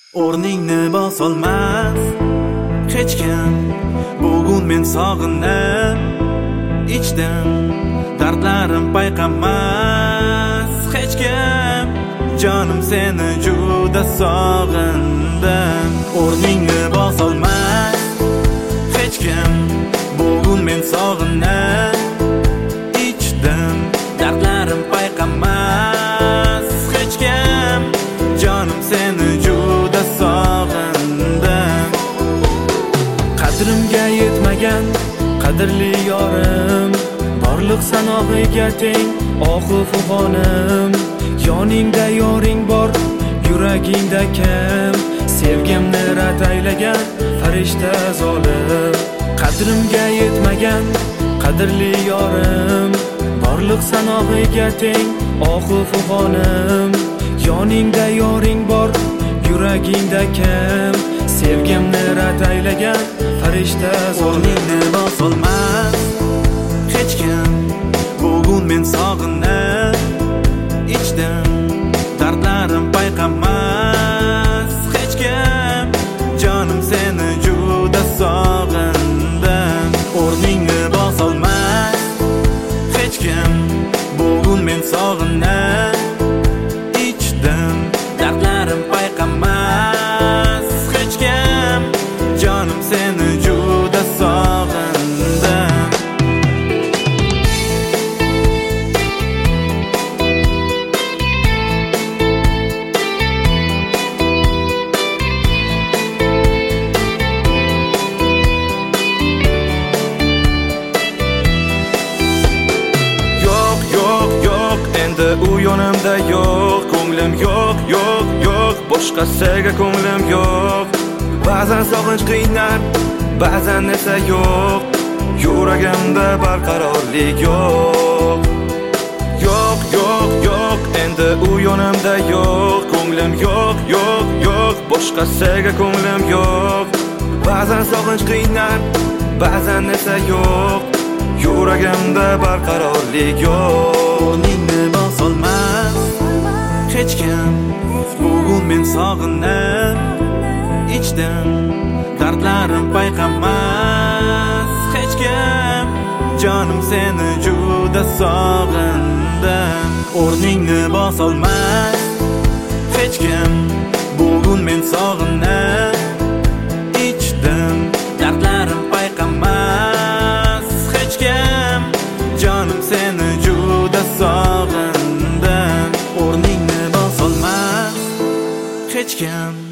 O'rningni bosolmas hech kim. Bugun men sog'inib ichdim, dardlarim payqamas hech kim. Jonim seni juda sog'indim. O'rningni bosolmas hech kim. Bugun men sog'inib ichdim, dardlarim payqamas hech kim. Jonim seni juda sog'indim. Qadrimga yetmagan qadrli yorim, borliq sanog'iga teng ohu fugonim. Yoningda yoring bor, yuragingda kim? Sevgimni rad aylagan farishta zolim. Qadrimga yetmagan qadrli yorim, borliq sanog'iga teng ohu fugonim. Yoningda yoring bor, yuragingda kim? Sevgimni rad aylagan farishta zolim. O'rningni bosolmas hech kim. Bugun men sog'inib ichdim, dardlarim payqamas hech kim. Jonim seni juda sog'indim. O'rningni bosolmas hech kim. Bugun men sog'inib ichdim, dardlarim payqamas hech kim. Jonim seni juda sog'indim. Endi u yonimda yo'q, ko'nglim yo'q, yo'q, yo'q. Boshqasiga ko'nglim yo'q. Ba'zan sog'inch qiynar, ba'zan esa yo'q. Yuragimda barqarorlik yo'q. Yo'q, yo'q, yo'q. Endi u yonimda yo'q, ko'nglim yo'q, yo'q, yo'q. Boshqasiga ko'nglim yo'q. Ba'zan sog'inch qiynar, ba'zan esa yo'q. Yuragimda barqarorlik yo'q. O'rningni bosolmas hech kim. Bugun men sog'inib ichdim, dardlarim payqamas hech kim. Jonim seni juda sog'indim. O'rningni bosolmas hech kim. Bugun men sog'inib ichdim, dardlarim payqamas hech kim. Jonim seni juda sog'indim. O'rningni bosolmas hech kim.